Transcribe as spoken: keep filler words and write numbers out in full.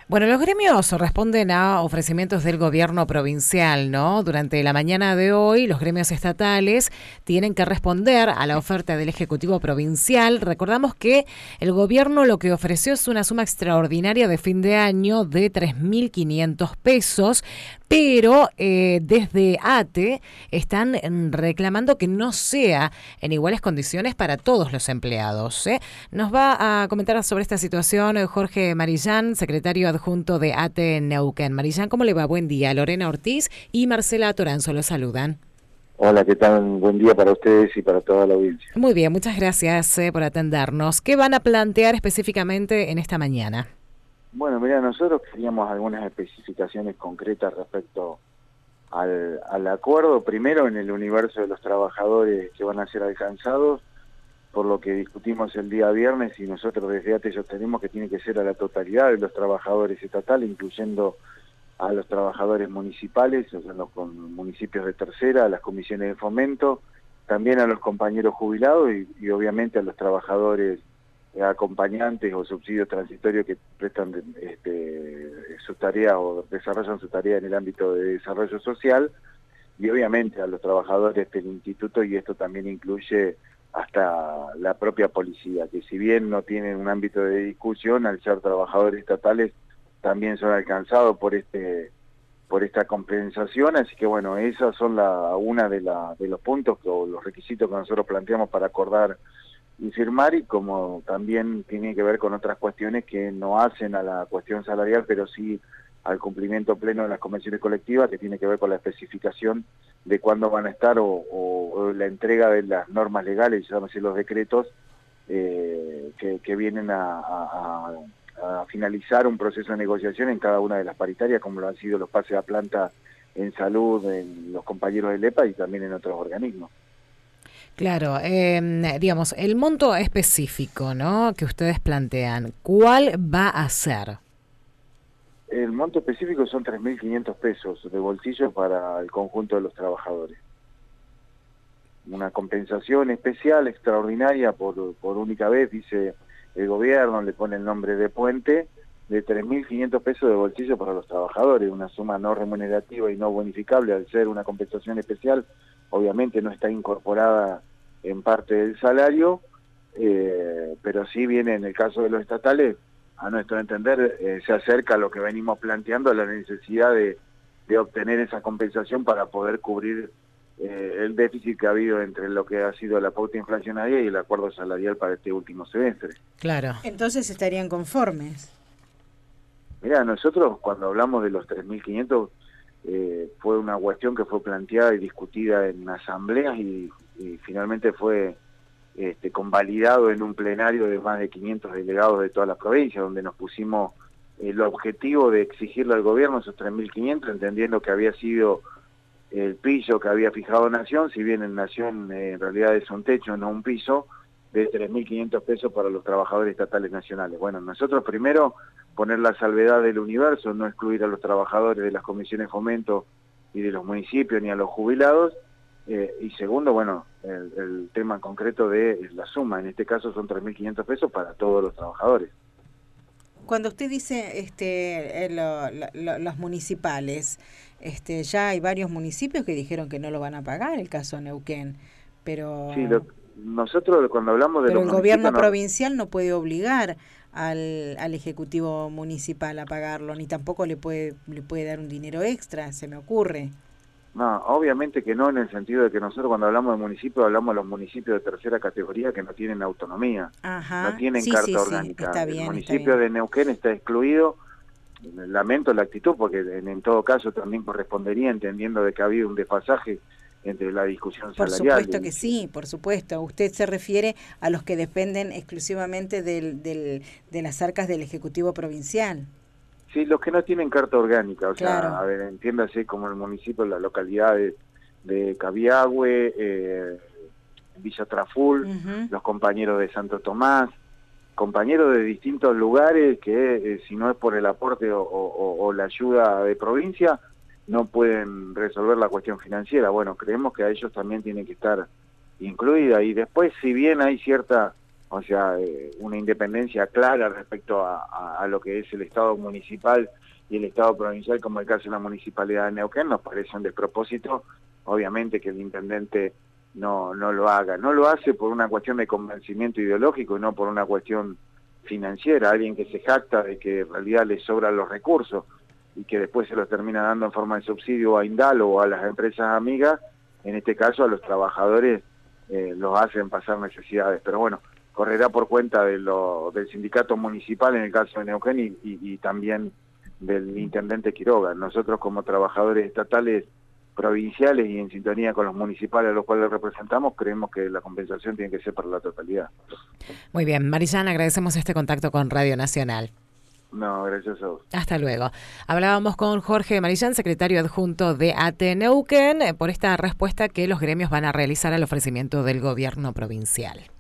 Bueno, los gremios responden a ofrecimientos del gobierno provincial, ¿no? Durante la mañana de hoy, los gremios estatales tienen que responder a la oferta del Ejecutivo Provincial. Recordamos que el gobierno lo que ofreció es una suma extraordinaria de fin de año de tres mil quinientos pesos, pero eh, desde A T E están reclamando que no sea en iguales condiciones para todos los empleados, ¿eh? Nos va a comentar sobre esta situación Jorge Marillán, secretario adjunto de A T E Neuquén. Marillán, ¿cómo le va? Buen día. Lorena Ortiz y Marcela Toranzo lo saludan. Hola, ¿qué tal? Buen día para ustedes y para toda la audiencia. Muy bien, muchas gracias eh, por atendernos. ¿Qué van a plantear específicamente en esta mañana? Bueno, mira, nosotros queríamos algunas especificaciones concretas respecto al, al acuerdo, primero en el universo de los trabajadores que van a ser alcanzados, por lo que discutimos el día viernes, y nosotros desde A T E sostenemos que tiene que ser a la totalidad de los trabajadores estatales, incluyendo a los trabajadores municipales, o sea, los con municipios de tercera, a las comisiones de fomento, también a los compañeros jubilados y, y obviamente a los trabajadores acompañantes o subsidios transitorios que prestan este, sus tareas o desarrollan su tarea en el ámbito de desarrollo social, y obviamente a los trabajadores del instituto, y esto también incluye hasta la propia policía, que si bien no tienen un ámbito de discusión, al ser trabajadores estatales también son alcanzados por este por esta compensación. Así que bueno, esas son la una de, la, de los puntos o los requisitos que nosotros planteamos para acordar y firmar, y como también tiene que ver con otras cuestiones que no hacen a la cuestión salarial, pero sí al cumplimiento pleno de las convenciones colectivas, que tiene que ver con la especificación de cuándo van a estar o, o, o la entrega de las normas legales, llámese los decretos, eh, que, que vienen a, a, a finalizar un proceso de negociación en cada una de las paritarias, como lo han sido los pases a planta en salud, en los compañeros del E P A y también en otros organismos. Claro, eh, digamos, el monto específico, ¿no?, que ustedes plantean, ¿cuál va a ser? El monto específico son tres mil quinientos pesos de bolsillo para el conjunto de los trabajadores. Una compensación especial, extraordinaria, por, por única vez, dice el gobierno, le pone el nombre de puente, de tres mil quinientos pesos de bolsillo para los trabajadores, una suma no remunerativa y no bonificable. Al ser una compensación especial, obviamente no está incorporada en parte del salario, eh, pero sí viene en el caso de los estatales, a nuestro entender, eh, se acerca a lo que venimos planteando, a la necesidad de, de obtener esa compensación para poder cubrir eh, el déficit que ha habido entre lo que ha sido la pauta inflacionaria y el acuerdo salarial para este último semestre. Claro. Entonces estarían conformes. Mirá, nosotros cuando hablamos de los tres mil quinientos, eh, fue una cuestión que fue planteada y discutida en asambleas y, y finalmente fue Este, convalidado en un plenario de más de quinientos delegados de todas las provincias, donde nos pusimos el objetivo de exigirle al gobierno esos tres mil quinientos, entendiendo que había sido el piso que había fijado Nación, si bien en Nación eh, en realidad es un techo, no un piso, de tres mil quinientos pesos para los trabajadores estatales nacionales. Bueno, nosotros primero poner la salvedad del universo, no excluir a los trabajadores de las comisiones de fomento y de los municipios ni a los jubilados, Eh, y segundo, bueno, el, el tema concreto de la suma, en este caso son tres mil quinientos pesos para todos los trabajadores. Cuando usted dice este eh, lo, lo, los municipales, este ya hay varios municipios que dijeron que no lo van a pagar, el caso Neuquén, pero Sí, lo, nosotros cuando hablamos de pero los el gobierno no, provincial no puede obligar al, al ejecutivo municipal a pagarlo, ni tampoco le puede le puede dar un dinero extra, se me ocurre. No, obviamente que no, en el sentido de que nosotros cuando hablamos de municipios hablamos de los municipios de tercera categoría que no tienen autonomía, Ajá. no tienen Sí, carta sí, sí, orgánica. está El bien, municipio está bien. de Neuquén está excluido. Lamento la actitud porque en, en todo caso también correspondería, entendiendo de que ha habido un desfasaje entre la discusión Por salarial. supuesto que sí, por supuesto. Usted se refiere a los que dependen exclusivamente del, del, de las arcas del Ejecutivo Provincial. Sí, los que no tienen carta orgánica, o Claro. sea, a ver, entiéndase como el municipio, las localidades de Cabiagüe, eh, Villa Traful, Uh-huh. los compañeros de Santo Tomás, compañeros de distintos lugares que eh, si no es por el aporte o, o, o la ayuda de provincia, no pueden resolver la cuestión financiera. Bueno, creemos que a ellos también tienen que estar incluida, y después si bien hay cierta o sea, eh, una independencia clara respecto a, a, a lo que es el Estado municipal y el Estado provincial, como el caso de la Municipalidad de Neuquén, nos parece un despropósito, obviamente que el intendente no, no lo haga. No lo hace por una cuestión de convencimiento ideológico y no por una cuestión financiera, alguien que se jacta de que en realidad le sobran los recursos y que después se los termina dando en forma de subsidio a Indalo o a las empresas amigas, en este caso a los trabajadores eh, los hacen pasar necesidades. Pero bueno, correrá por cuenta de lo, del sindicato municipal en el caso de Neuquén y, y, y también del intendente Quiroga. Nosotros como trabajadores estatales, provinciales y en sintonía con los municipales a los cuales representamos, creemos que la compensación tiene que ser para la totalidad. Muy bien, Marillán, agradecemos este contacto con Radio Nacional. No, gracias a vos. Hasta luego. Hablábamos con Jorge Marillán, secretario adjunto de A T E Neuquén, por esta respuesta que los gremios van a realizar al ofrecimiento del gobierno provincial.